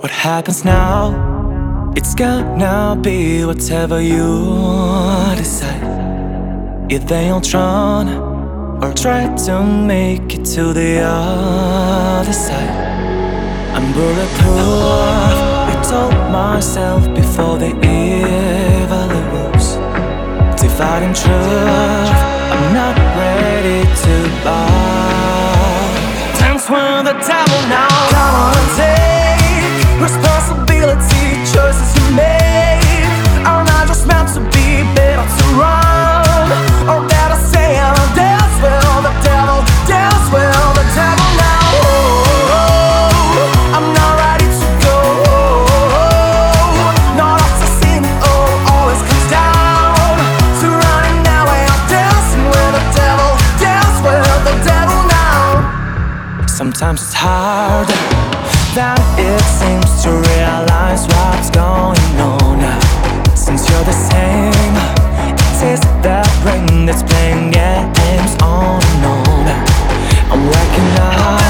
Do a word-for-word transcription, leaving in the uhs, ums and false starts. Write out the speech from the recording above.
What happens now? It's gonna be whatever you decide. If they all drown or try to make it to the other side, I'm bulletproof, I told myself before the evil rules. Dividing truth, I'm not ready to bow. Dance with the devil now. Come on and take responsibility, choices you make are not just meant to be, better to run or better say I'll dance with the devil, dance with the devil now. Oh, I'm not ready to go. Not after seeing it all, always comes down to running away. I'm dancing with the devil, dance with the devil now. Sometimes it's hard than it seems to realize what's going on. Since you're the same, it is the brain that's playing games on and on. I'm waking up